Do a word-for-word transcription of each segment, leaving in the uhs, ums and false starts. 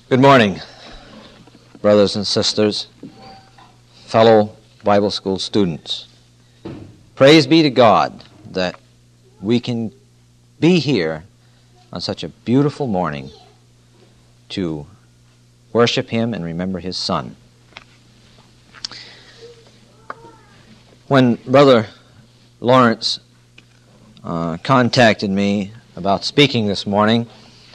Good morning, brothers and sisters, fellow Bible school students. Praise be to God that we can be here on such a beautiful morning to worship Him and remember His Son. When Brother Lawrence uh, contacted me about speaking this morning,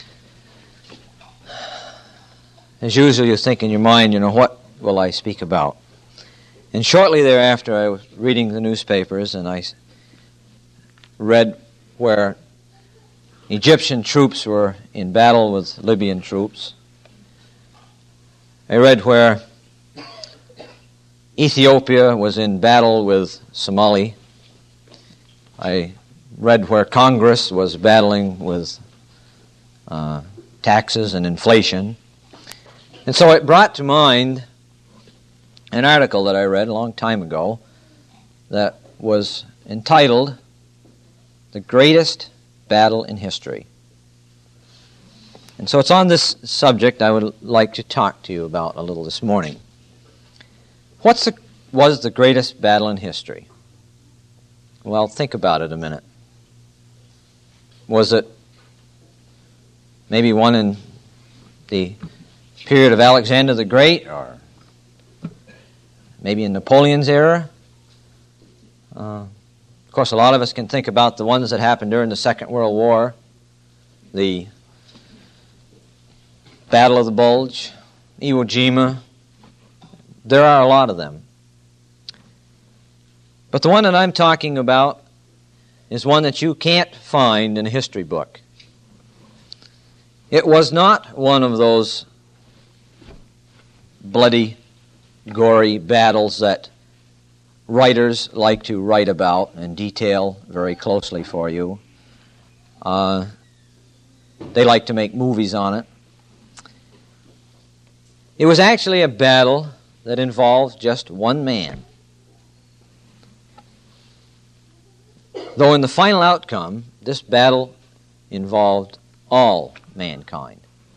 as usual, you think in your mind, you know, what will I speak about? And shortly thereafter, I was reading the newspapers, and I read where Egyptian troops were in battle with Libyan troops. I read where Ethiopia was in battle with Somali. I read where Congress was battling with uh, taxes and inflation. And so it brought to mind an article that I read a long time ago that was entitled, "The Greatest Battle in History." And so it's on this subject I would like to talk to you about a little this morning. What was the greatest battle in history? Well, think about it a minute. Was it maybe one in the period of Alexander the Great, or maybe in Napoleon's era? Uh, of course, a lot of us can think about the ones that happened during the Second World War, the Battle of the Bulge, Iwo Jima. There are a lot of them. But the one that I'm talking about is one that you can't find in a history book. It was not one of those bloody, gory battles that writers like to write about and detail very closely for you. Uh, they like to make movies on it. It was actually a battle that involved just one man. Though in the final outcome, this battle involved all mankind.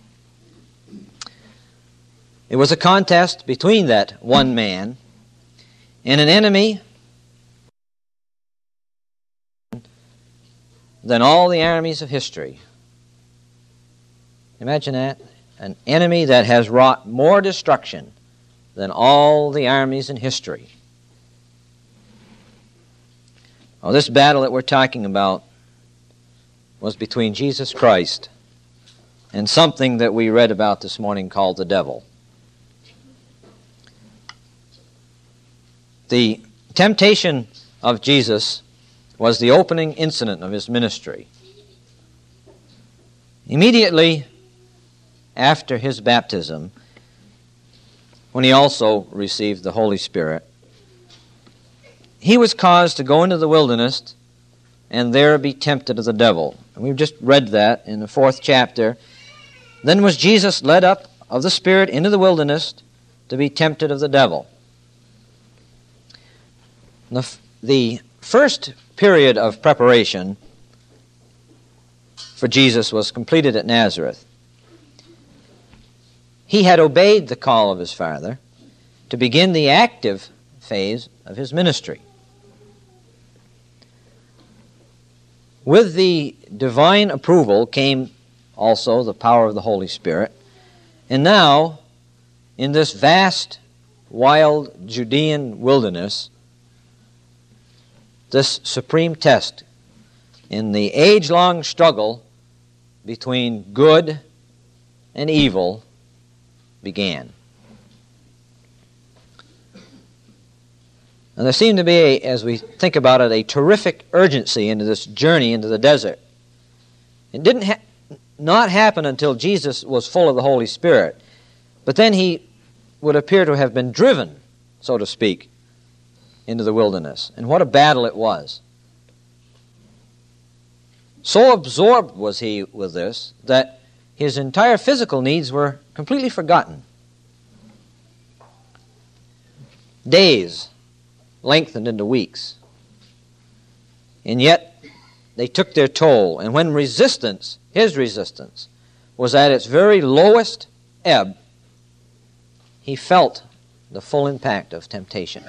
It was a contest between that one man and an enemy than all the armies of history. Imagine that. An enemy that has wrought more destruction than all the armies in history. Well, this battle that we're talking about was between Jesus Christ and something that we read about this morning called the devil. The temptation of Jesus was the opening incident of His ministry. Immediately after His baptism, when He also received the Holy Spirit, He was caused to go into the wilderness and there be tempted of the devil. And we've just read that in the fourth chapter. Then was Jesus led up of the Spirit into the wilderness to be tempted of the devil. The, the first period of preparation for Jesus was completed at Nazareth. He had obeyed the call of His Father to begin the active phase of His ministry. With the divine approval came also the power of the Holy Spirit. And now, in this vast, wild Judean wilderness, this supreme test in the age-long struggle between good and evil began. And there seemed to be, a, as we think about it, a terrific urgency into this journey into the desert. It didn't ha- not happen until Jesus was full of the Holy Spirit, but then He would appear to have been driven, so to speak, into the wilderness. And what a battle it was. So absorbed was He with this that His entire physical needs were completely forgotten. Days lengthened into weeks. And yet they took their toll. And when resistance, His resistance, was at its very lowest ebb, he felt the full impact of temptation.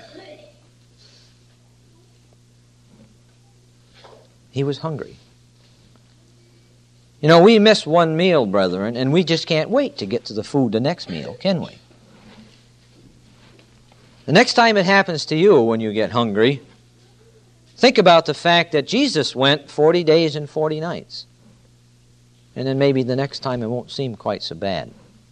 He was hungry. You know, we miss one meal, brethren, and we just can't wait to get to the food the next meal, can we? The next time it happens to you when you get hungry, think about the fact that Jesus went forty days and forty nights. And then maybe the next time it won't seem quite so bad.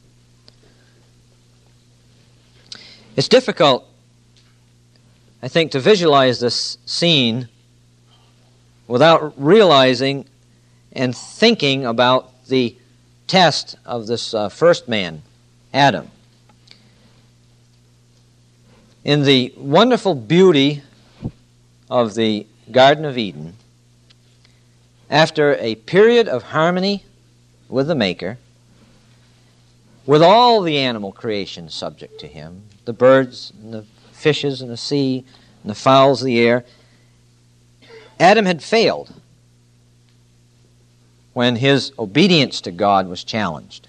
It's difficult, I think, to visualize this scene without realizing and thinking about the test of this uh, first man, Adam. In the wonderful beauty of the Garden of Eden, after a period of harmony with the Maker, with all the animal creation subject to him, the birds and the fishes and the sea and the fowls of the air, Adam had failed when his obedience to God was challenged.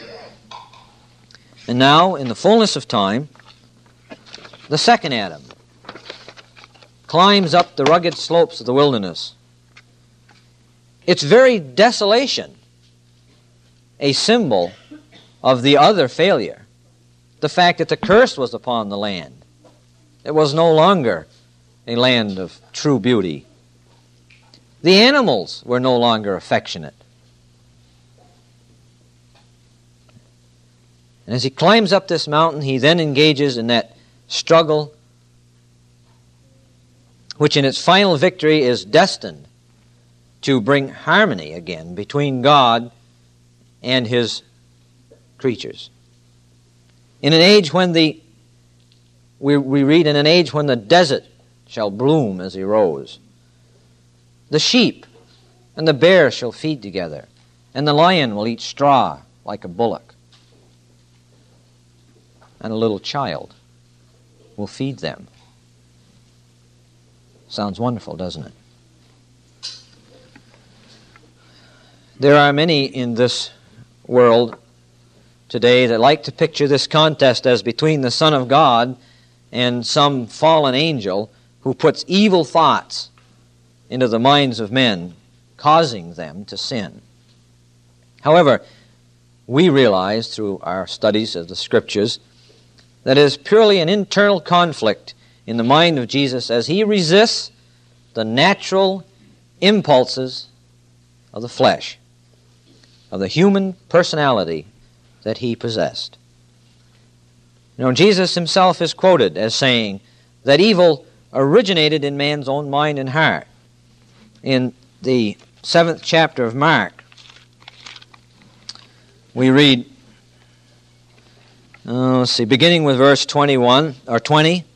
And now, in the fullness of time, the second Adam climbs up the rugged slopes of the wilderness. Its very desolation, a symbol of the other failure, the fact that the curse was upon the land. It was no longer a land of true beauty. The animals were no longer affectionate. And as he climbs up this mountain, he then engages in that struggle which in its final victory is destined to bring harmony again between God and his creatures. In an age when the, we, we read, in an age when the desert shall bloom as a rose, the sheep and the bear shall feed together, and the lion will eat straw like a bullock, and a little child will feed them. Sounds wonderful, doesn't it? There are many in this world today that like to picture this contest as between the Son of God and some fallen angel who puts evil thoughts into the minds of men, causing them to sin. However, we realize through our studies of the Scriptures that it is purely an internal conflict in the mind of Jesus as he resists the natural impulses of the flesh, of the human personality that he possessed. You know, Jesus himself is quoted as saying that evil originated in man's own mind and heart. In the seventh chapter of Mark, we read, uh, let's see, beginning with verse twenty-one or twenty,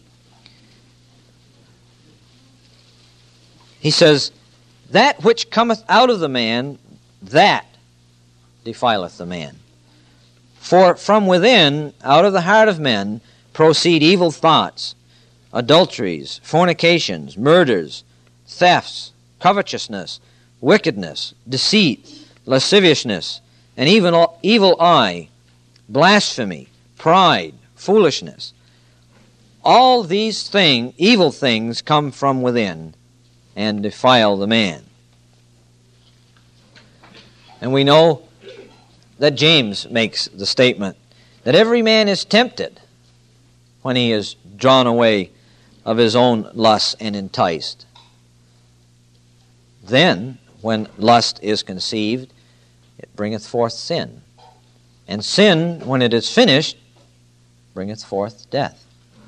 he says, "That which cometh out of the man, that defileth the man. For from within, out of the heart of men, proceed evil thoughts, adulteries, fornications, murders, thefts, covetousness, wickedness, deceit, lasciviousness, an evil, evil eye, blasphemy, pride, foolishness. All these things, evil things come from within and defile the man." And we know that James makes the statement that every man is tempted when he is drawn away of his own lusts and enticed. Then, when lust is conceived, it bringeth forth sin. And sin, when it is finished, bringeth forth death.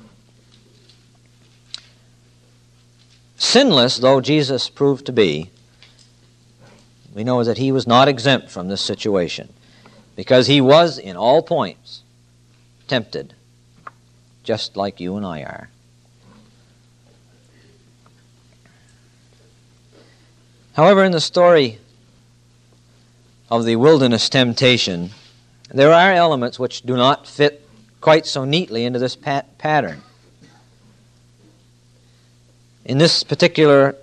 Sinless though Jesus proved to be, we know that he was not exempt from this situation, because he was in all points tempted, just like you and I are. However, in the story of the wilderness temptation, there are elements which do not fit quite so neatly into this pat- pattern. In this particular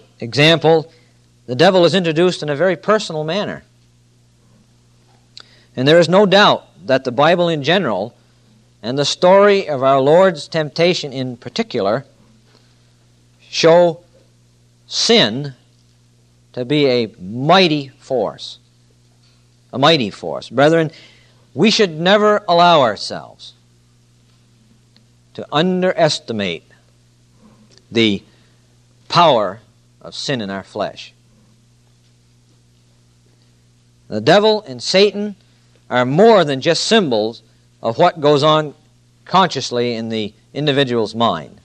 example, the devil is introduced in a very personal manner. And there is no doubt that the Bible in general, and the story of our Lord's temptation in particular, show sin to be a mighty force. A mighty force. Brethren, we should never allow ourselves to underestimate the power of sin in our flesh. The devil and Satan are more than just symbols of what goes on consciously in the individual's mind.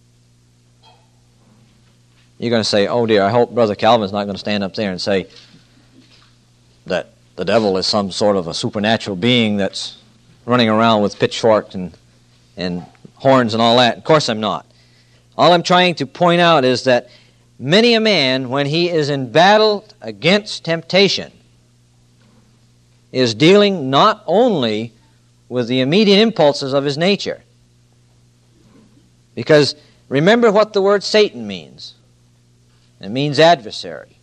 You're going to say, oh dear, I hope Brother Calvin's not going to stand up there and say that the devil is some sort of a supernatural being that's running around with pitchforks and, and horns and all that. Of course I'm not. All I'm trying to point out is that many a man, when he is in battle against temptation, is dealing not only with the immediate impulses of his nature. Because remember what the word Satan means. It means adversary.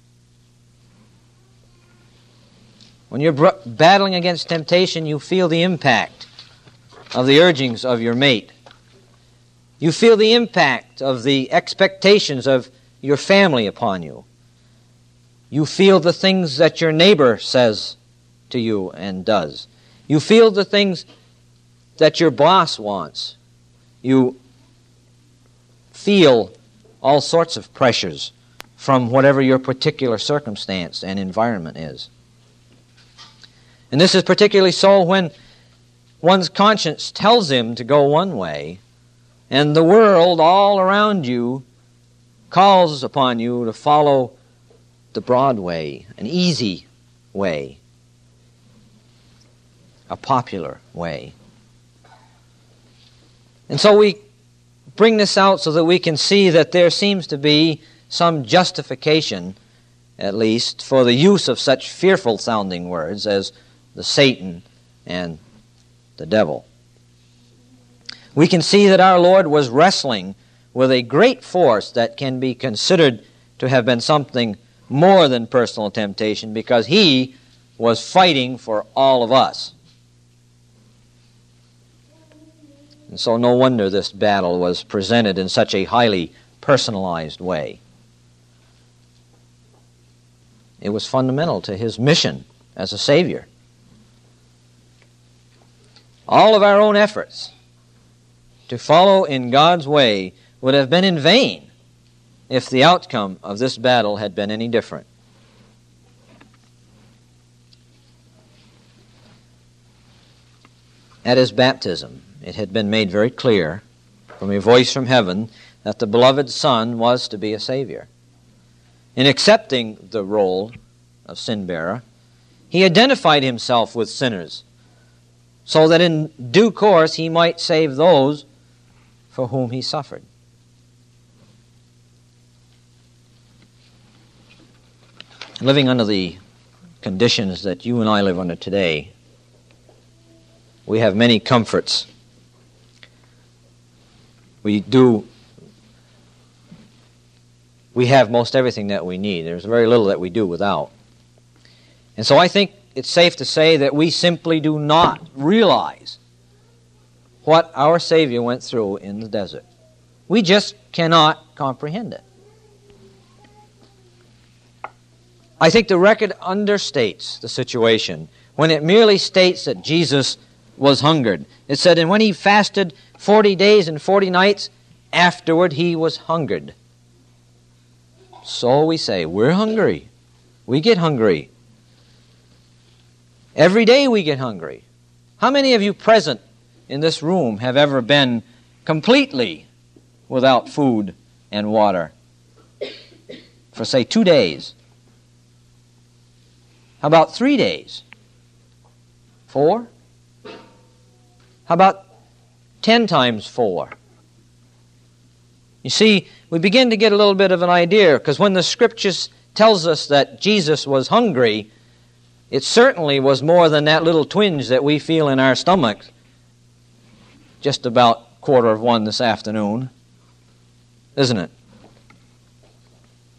When you're br- battling against temptation, you feel the impact of the urgings of your mate. You feel the impact of the expectations of your family upon you. You feel the things that your neighbor says to you and does. You feel the things that your boss wants. You feel all sorts of pressures from whatever your particular circumstance and environment is. And this is particularly so when one's conscience tells him to go one way, and the world all around you calls upon you to follow the broad way, an easy way, a popular way. And so we bring this out so that we can see that there seems to be some justification, at least, for the use of such fearful-sounding words as the Satan and the devil. We can see that our Lord was wrestling with a great force that can be considered to have been something more than personal temptation, because He was fighting for all of us. And so no wonder this battle was presented in such a highly personalized way. It was fundamental to His mission as a Savior. All of our own efforts to follow in God's way would have been in vain if the outcome of this battle had been any different. At His baptism, it had been made very clear from a voice from heaven that the beloved Son was to be a Savior. In accepting the role of sin-bearer, He identified Himself with sinners, so that in due course He might save those for whom He suffered. Living under the conditions that you and I live under today, we have many comforts. We do, we have most everything that we need. There's very little that we do without. And so I think it's safe to say that we simply do not realize what our Savior went through in the desert. We just cannot comprehend it. I think the record understates the situation when it merely states that Jesus was hungered. It said, and when He fasted forty days and forty nights, afterward He was hungered. So we say, we're hungry. We get hungry. Every day we get hungry. How many of you present in this room have ever been completely without food and water for, say, two days? How about three days? Four? How about ten times four? You see, we begin to get a little bit of an idea, because when the Scriptures tells us that Jesus was hungry, it certainly was more than that little twinge that we feel in our stomachs just about quarter of one this afternoon, isn't it?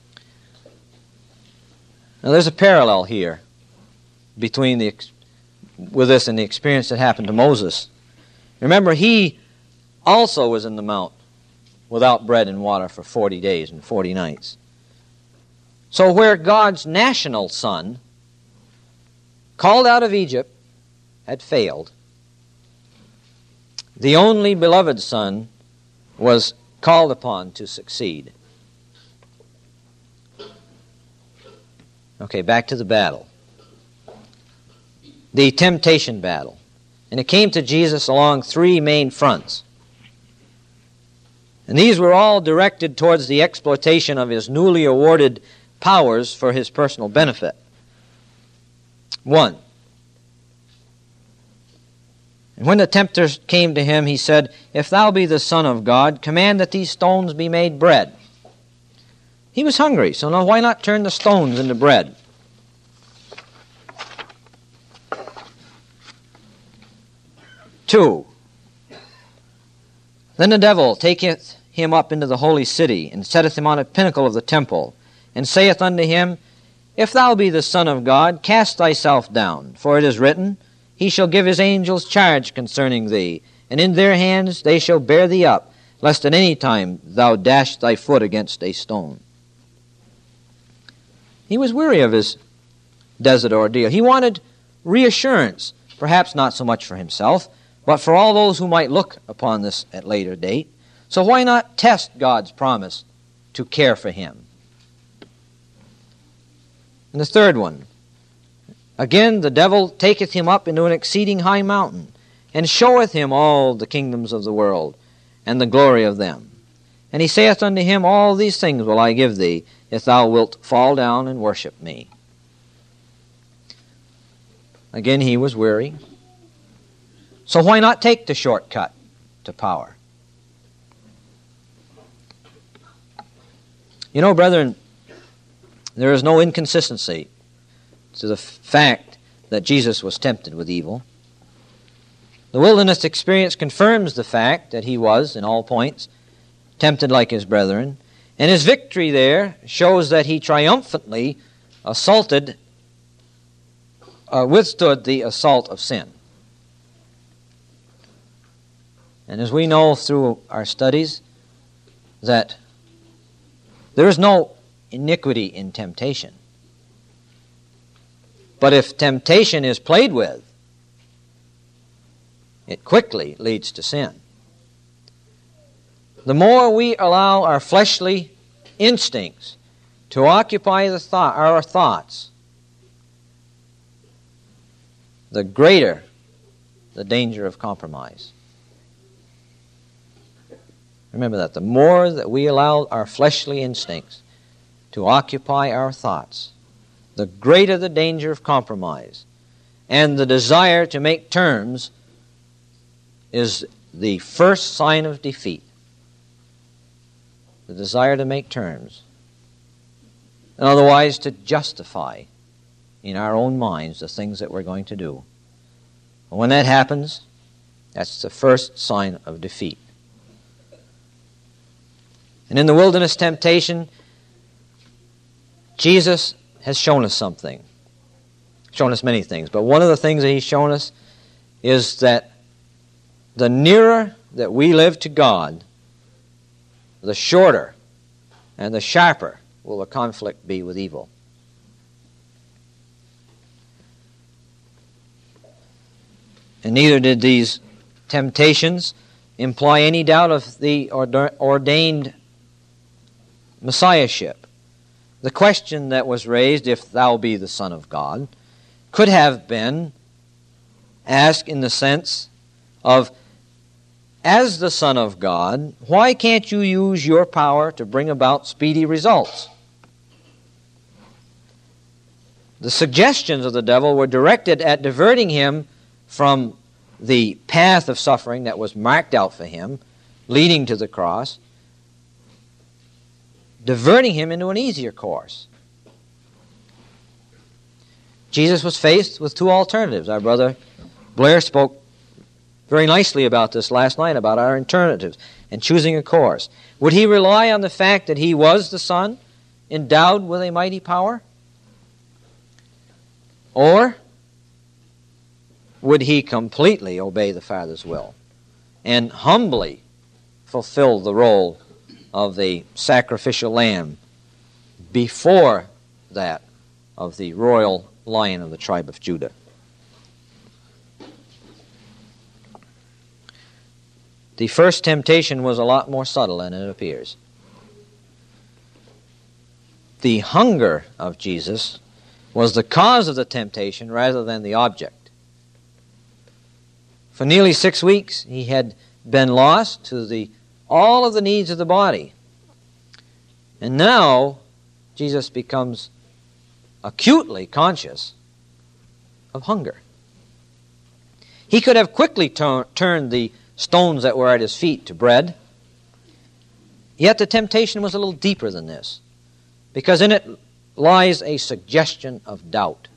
Now there's a parallel here between the with this in the experience that happened to Moses. Remember, he also was in the mount without bread and water for forty days and forty nights. So where God's national son, called out of Egypt, had failed, the only beloved son was called upon to succeed. Okay, back to the battle. The temptation battle. And it came to Jesus along three main fronts. And these were all directed towards the exploitation of his newly awarded powers for his personal benefit. One, and when the tempter came to him, he said, "If thou be the Son of God, command that these stones be made bread." He was hungry, so now why not turn the stones into bread? Two, then the devil taketh him up into the holy city, and setteth him on a pinnacle of the temple, and saith unto him, "If thou be the Son of God, cast thyself down, for it is written, He shall give his angels charge concerning thee, and in their hands they shall bear thee up, lest at any time thou dash thy foot against a stone." He was weary of his desert ordeal. He wanted reassurance, perhaps not so much for himself, but for all those who might look upon this at later date. So why not test God's promise to care for him? And the third one, again the devil taketh him up into an exceeding high mountain, and showeth him all the kingdoms of the world, and the glory of them. And he saith unto him, "All these things will I give thee, if thou wilt fall down and worship me." Again he was weary. So why not take the shortcut to power? You know, brethren, there is no inconsistency to the fact that Jesus was tempted with evil. The wilderness experience confirms the fact that he was, in all points, tempted like his brethren, and his victory there shows that he triumphantly assaulted, uh, withstood the assault of sin. And as we know through our studies, that there is no iniquity in temptation. But if temptation is played with, it quickly leads to sin. The more we allow our fleshly instincts to occupy the thought, our thoughts, the greater the danger of compromise. Remember that. The more that we allow our fleshly instincts to occupy our thoughts, the greater the danger of compromise. And the desire to make terms is the first sign of defeat. The desire to make terms. And otherwise to justify in our own minds the things that we're going to do. And when that happens, that's the first sign of defeat. And in the wilderness temptation, Jesus has shown us something. Shown us many things. But one of the things that he's shown us is that the nearer that we live to God, the shorter and the sharper will the conflict be with evil. And neither did these temptations imply any doubt of the ordained messiahship. The question that was raised, "If thou be the Son of God," could have been asked in the sense of, as the Son of God, why can't you use your power to bring about speedy results? The suggestions of the devil were directed at diverting him from the path of suffering that was marked out for him, leading to the cross, diverting him into an easier course. Jesus was faced with two alternatives. Our brother Blair spoke very nicely about this last night, about our alternatives and choosing a course. Would he rely on the fact that he was the Son, endowed with a mighty power? Or would he completely obey the Father's will and humbly fulfill the role of the sacrificial lamb before that of the royal Lion of the tribe of Judah. The first temptation was a lot more subtle than it appears. The hunger of Jesus was the cause of the temptation rather than the object. For nearly six weeks he had been lost to the all of the needs of the body. And now Jesus becomes acutely conscious of hunger. He could have quickly tur- turned the stones that were at his feet to bread. Yet the temptation was a little deeper than this, because in it lies a suggestion of doubt.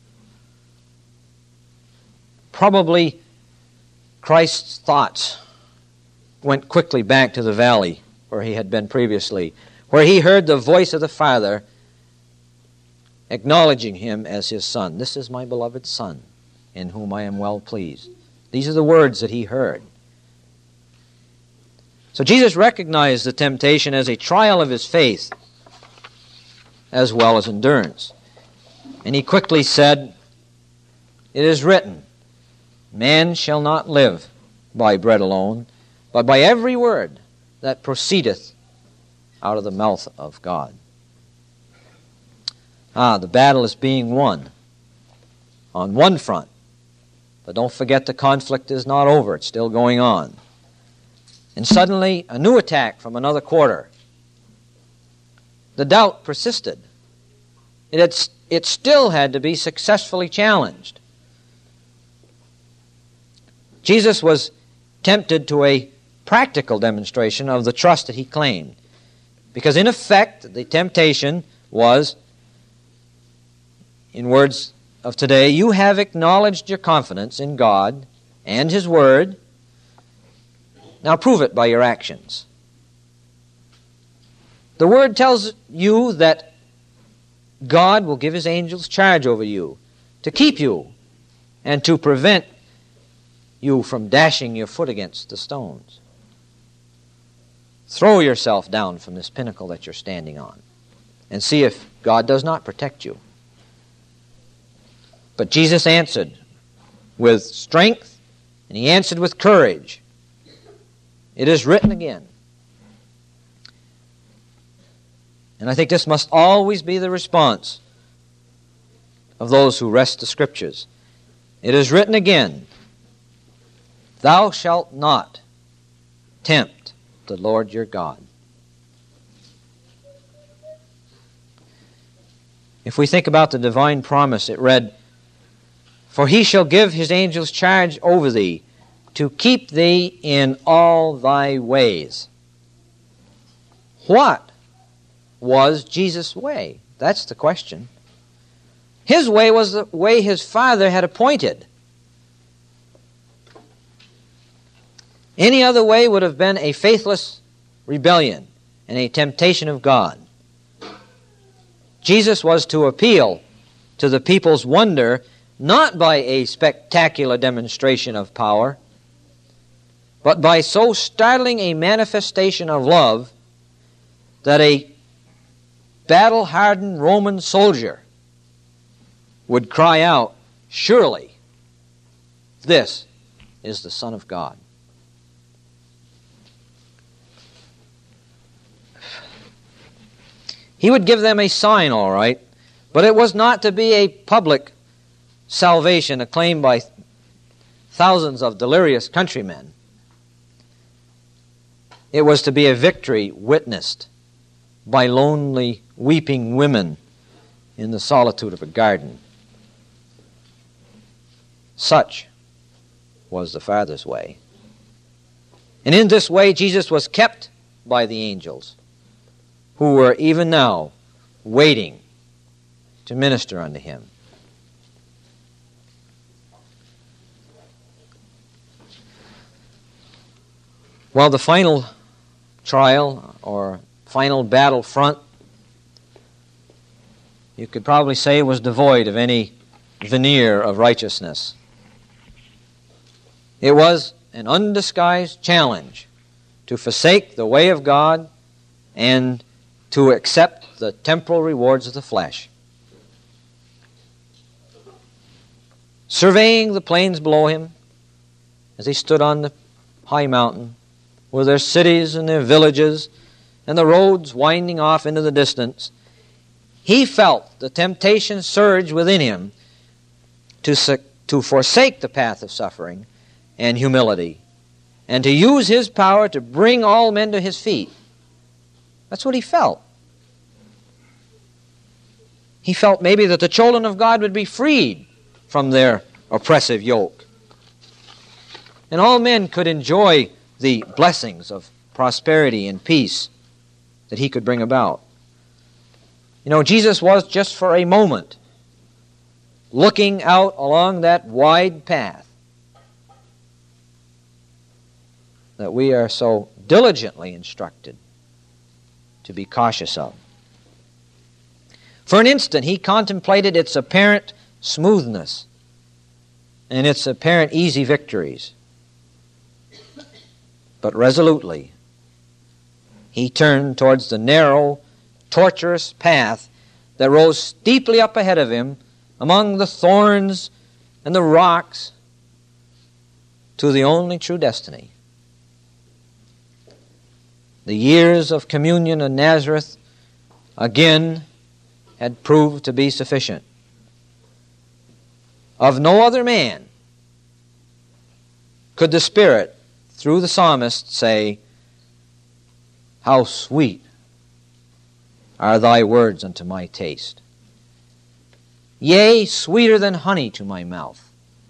Probably Christ's thoughts went quickly back to the valley where he had been previously, where he heard the voice of the Father acknowledging him as his Son. "This is my beloved Son, in whom I am well pleased." These are the words that he heard. So Jesus recognized the temptation as a trial of his faith as well as endurance. And he quickly said, "It is written, man shall not live by bread alone, but by every word that proceedeth out of the mouth of God." Ah, the battle is being won on one front. But don't forget, the conflict is not over. It's still going on. And suddenly, a new attack from another quarter. The doubt persisted. It, had, it still had to be successfully challenged. Jesus was tempted to a practical demonstration of the trust that he claimed. Because in effect, the temptation was, in words of today, you have acknowledged your confidence in God and His Word. Now prove it by your actions. The Word tells you that God will give His angels charge over you to keep you and to prevent you from dashing your foot against the stones. Throw yourself down from this pinnacle that you're standing on and see if God does not protect you. But Jesus answered with strength, and He answered with courage. It is written again. And I think this must always be the response of those who wrest the Scriptures. It is written again, thou shalt not tempt the Lord your God. If we think about the divine promise, it read, for He shall give His angels charge over thee, to keep thee in all thy ways. What was Jesus' way? That's the question. His way was the way His Father had appointed. Any other way would have been a faithless rebellion and a temptation of God. Jesus was to appeal to the people's wonder not by a spectacular demonstration of power, but by so startling a manifestation of love that a battle-hardened Roman soldier would cry out, surely this is the Son of God. He would give them a sign, all right, but it was not to be a public salvation acclaimed by thousands of delirious countrymen. It was to be a victory witnessed by lonely, weeping women in the solitude of a garden. Such was the Father's way. And in this way, Jesus was kept by the angels, who were even now waiting to minister unto Him. Well, the final trial or final battle front, you could probably say, was devoid of any veneer of righteousness. It was an undisguised challenge to forsake the way of God and to accept the temporal rewards of the flesh. Surveying the plains below him, as he stood on the high mountain, with their cities and their villages and the roads winding off into the distance, he felt the temptation surge within him to, to forsake the path of suffering and humility and to use his power to bring all men to his feet. That's what he felt. He felt maybe that the children of God would be freed from their oppressive yoke. And all men could enjoy the blessings of prosperity and peace that he could bring about. You know, Jesus was just for a moment looking out along that wide path that we are so diligently instructed to be cautious of. For an instant, he contemplated its apparent smoothness and its apparent easy victories. But resolutely, he turned towards the narrow, tortuous path that rose steeply up ahead of him among the thorns and the rocks to the only true destiny. The years of communion in Nazareth again had proved to be sufficient. Of no other man could the Spirit, through the psalmist, say, "How sweet are thy words unto my taste. Yea, sweeter than honey to my mouth.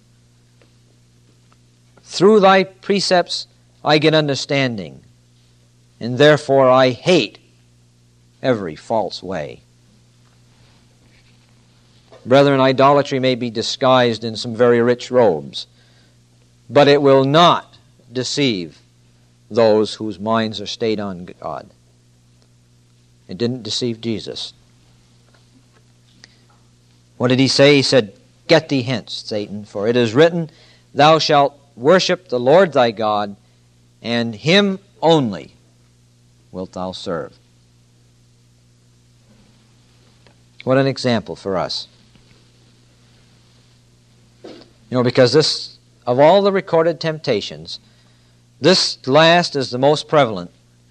Through thy precepts I get understanding, and therefore I hate every false way." Brethren, idolatry may be disguised in some very rich robes, but it will not deceive those whose minds are stayed on God. It didn't deceive Jesus. What did he say? He said, "Get thee hence, Satan, for it is written, Thou shalt worship the Lord thy God, and him only wilt thou serve." What an example for us. You know, because this, of all the recorded temptations, this last is the most prevalent,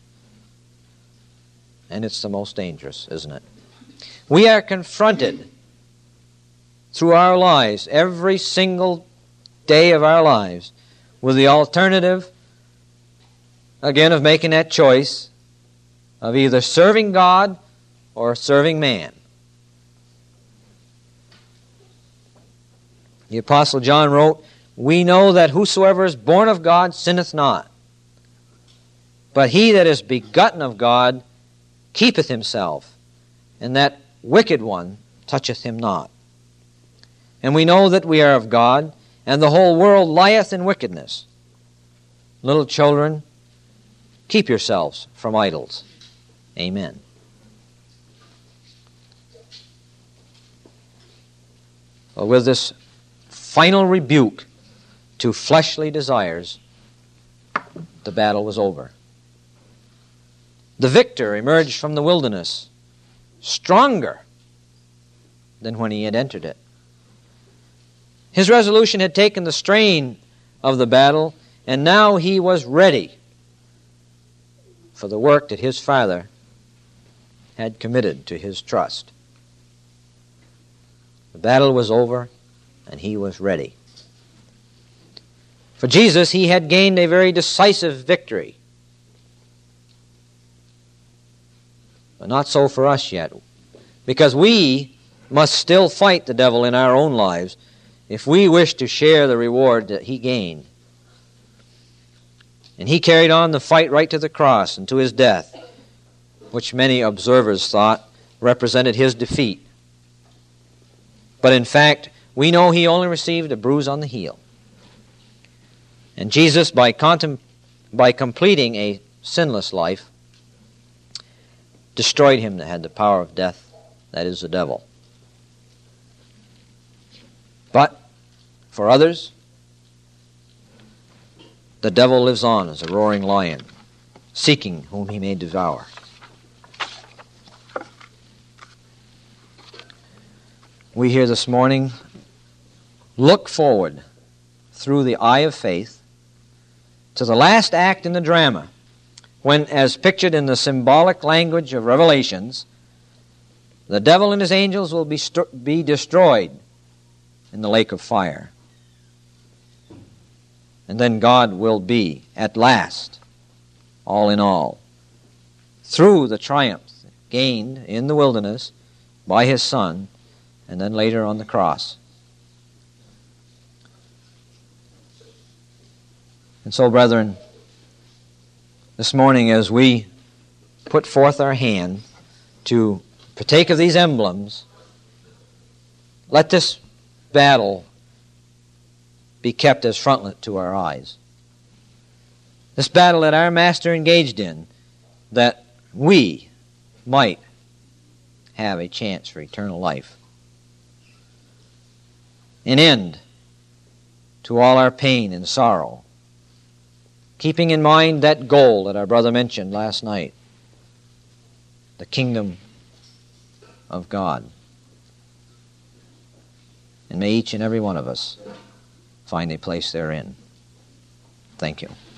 and it's the most dangerous, isn't it? We are confronted through our lives, every single day of our lives, with the alternative, again, of making that choice of either serving God or serving man. The Apostle John wrote, "We know that whosoever is born of God sinneth not. But he that is begotten of God keepeth himself, and that wicked one toucheth him not. And we know that we are of God, and the whole world lieth in wickedness. Little children, keep yourselves from idols." Amen. Well, with this final rebuke to fleshly desires, the battle was over. The victor emerged from the wilderness stronger than when he had entered it. His resolution had taken the strain of the battle, and now he was ready for the work that his Father had committed to his trust. The battle was over, and he was ready. For Jesus, he had gained a very decisive victory. But not so for us yet, because we must still fight the devil in our own lives if we wish to share the reward that he gained. And he carried on the fight right to the cross and to his death, which many observers thought represented his defeat. But in fact, we know he only received a bruise on the heel. And Jesus, by, contem- by completing a sinless life, destroyed him that had the power of death, that is the devil. But for others, the devil lives on as a roaring lion, seeking whom he may devour. We here this morning look forward through the eye of faith to the last act in the drama, when, as pictured in the symbolic language of Revelations, the devil and his angels will be, st- be destroyed in the lake of fire. And then God will be, at last, all in all, through the triumph gained in the wilderness by his Son, and then later on the cross. And so, brethren, this morning as we put forth our hand to partake of these emblems, let this battle be kept as frontlet to our eyes. This battle that our Master engaged in, that we might have a chance for eternal life. An end to all our pain and sorrow, keeping in mind that goal that our brother mentioned last night, the kingdom of God. And may each and every one of us find a place therein. Thank you.